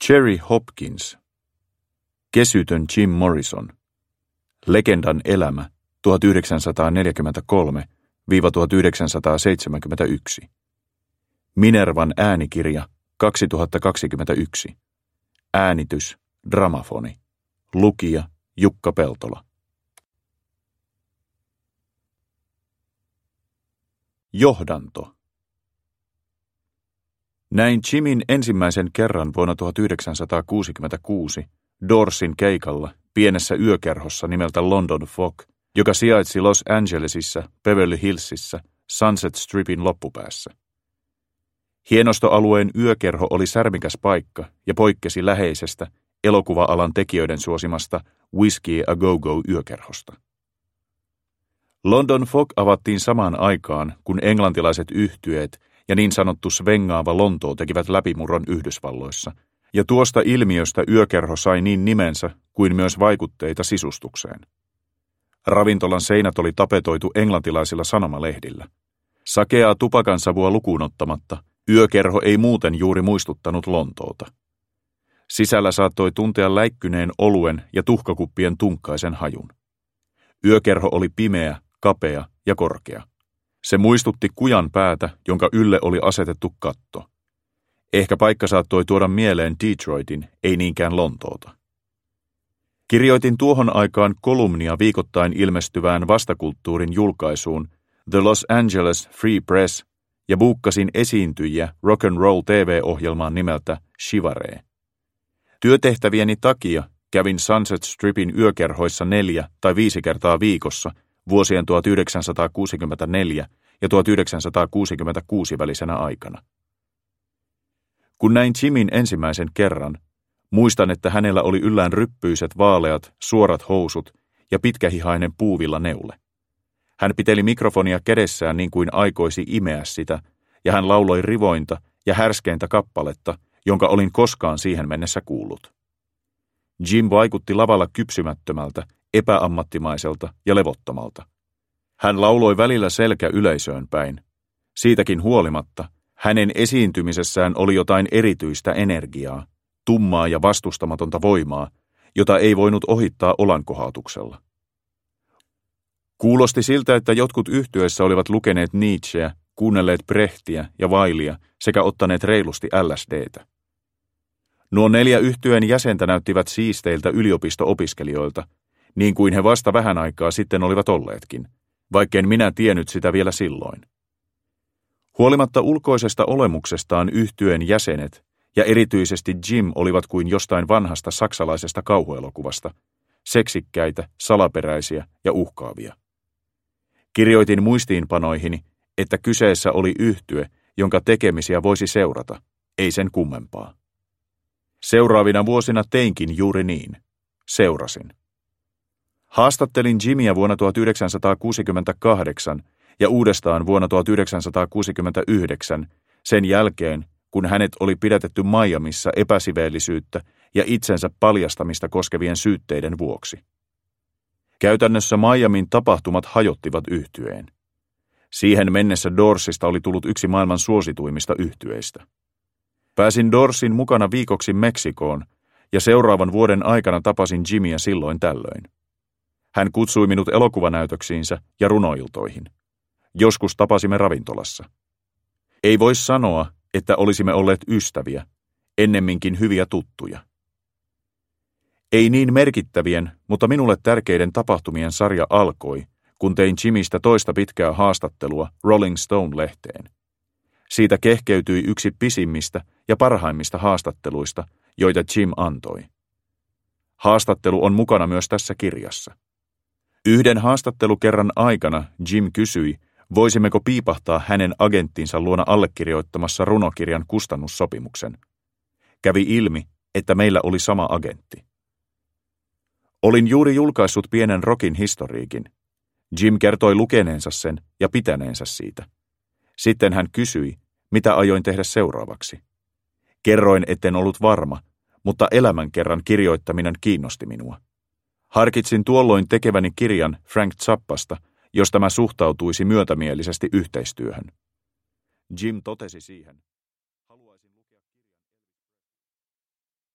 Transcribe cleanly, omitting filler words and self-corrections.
Cherry Hopkins. Kesytön Jim Morrison. Legendan elämä 1943–1971. Minervan äänikirja 2021. Äänitys Dramafoni. Lukija Jukka Peltola. Johdanto. Näin Jimin ensimmäisen kerran vuonna 1966 Doorsin keikalla pienessä yökerhossa nimeltä London Fog, joka sijaitsi Los Angelesissa, Beverly Hillsissä, Sunset Stripin loppupäässä. Hienostoalueen yökerho oli särmikäs paikka ja poikkesi läheisestä elokuva-alan tekijöiden suosimasta Whiskey A Go-Go yökerhosta. London Fog avattiin samaan aikaan, kun englantilaiset yhtyeet ja niin sanottu svengaava Lontoo tekivät läpimurron Yhdysvalloissa, ja tuosta ilmiöstä yökerho sai niin nimensä kuin myös vaikutteita sisustukseen. Ravintolan seinät oli tapetoitu englantilaisilla sanomalehdillä. Sakeaa tupakansavua lukuun ottamatta, yökerho ei muuten juuri muistuttanut Lontoota. Sisällä saattoi tuntea läikkyneen oluen ja tuhkakuppien tunkkaisen hajun. Yökerho oli pimeä, kapea ja korkea. Se muistutti kujan päätä, jonka ylle oli asetettu katto. Ehkä paikka saattoi tuoda mieleen Detroitin, ei niinkään Lontoota. Kirjoitin tuohon aikaan kolumnia viikoittain ilmestyvään vastakulttuurin julkaisuun The Los Angeles Free Press ja buukkasin esiintyjiä rock and roll TV-ohjelmaan nimeltä Chivaree. Työtehtävieni takia kävin Sunset Stripin yökerhoissa 4 tai 5 kertaa viikossa vuosien 1964 ja 1966 välisenä aikana. Kun näin Jimin ensimmäisen kerran, muistan, että hänellä oli yllään ryppyiset vaaleat, suorat housut ja pitkähihainen puuvilla neule. Hän piteli mikrofonia kädessään niin kuin aikoisi imeä sitä, ja hän lauloi rivointa ja härskeintä kappaletta, jonka olin koskaan siihen mennessä kuullut. Jim vaikutti lavalla kypsymättömältä, epäammattimaiselta ja levottomalta. Hän lauloi välillä selkä yleisöön päin. Siitäkin huolimatta, hänen esiintymisessään oli jotain erityistä energiaa, tummaa ja vastustamatonta voimaa, jota ei voinut ohittaa olankohautuksella. Kuulosti siltä, että jotkut yhtyeessä olivat lukeneet Nietzscheä, kuunnelleet Brechtiä ja Wilea sekä ottaneet reilusti LSDtä. Nuo 4 yhtyeen jäsentä näyttivät siisteiltä yliopisto-opiskelijoilta, niin kuin he vasta vähän aikaa sitten olivat olleetkin, vaikken minä tiennyt sitä vielä silloin. Huolimatta ulkoisesta olemuksestaan yhtyeen jäsenet, ja erityisesti Jim olivat kuin jostain vanhasta saksalaisesta kauhuelokuvasta, seksikkäitä, salaperäisiä ja uhkaavia. Kirjoitin muistiinpanoihini, että kyseessä oli yhtye, jonka tekemisiä voisi seurata, ei sen kummempaa. Seuraavina vuosina teinkin juuri niin. Seurasin. Haastattelin Jimiä vuonna 1968 ja uudestaan vuonna 1969 sen jälkeen, kun hänet oli pidätetty Miamissa epäsiveellisyyttä ja itsensä paljastamista koskevien syytteiden vuoksi. Käytännössä Miamin tapahtumat hajottivat yhtyeen. Siihen mennessä Doorsista oli tullut yksi maailman suosituimmista yhtyeistä. Pääsin Doorsin mukana viikoksi Meksikoon ja seuraavan vuoden aikana tapasin Jimiä silloin tällöin. Hän kutsui minut elokuvanäytöksiinsä ja runoiltoihin. Joskus tapasimme ravintolassa. Ei voi sanoa, että olisimme olleet ystäviä, ennemminkin hyviä tuttuja. Ei niin merkittävien, mutta minulle tärkeiden tapahtumien sarja alkoi, kun tein Jimistä toista pitkää haastattelua Rolling Stone-lehteen. Siitä kehkeytyi yksi pisimmistä ja parhaimmista haastatteluista, joita Jim antoi. Haastattelu on mukana myös tässä kirjassa. Yhden haastattelukerran aikana Jim kysyi, voisimmeko piipahtaa hänen agenttinsa luona allekirjoittamassa runokirjan kustannussopimuksen. Kävi ilmi, että meillä oli sama agentti. Olin juuri julkaissut pienen rockin historiikin. Jim kertoi lukeneensa sen ja pitäneensä siitä. Sitten hän kysyi, mitä ajoin tehdä seuraavaksi. Kerroin, etten ollut varma, mutta elämänkerran kirjoittaminen kiinnosti minua. Harkitsin tuolloin tekeväni kirjan Frank Zappasta, jos tämä suhtautuisi myötämielisesti yhteistyöhön. Jim totesi siihen.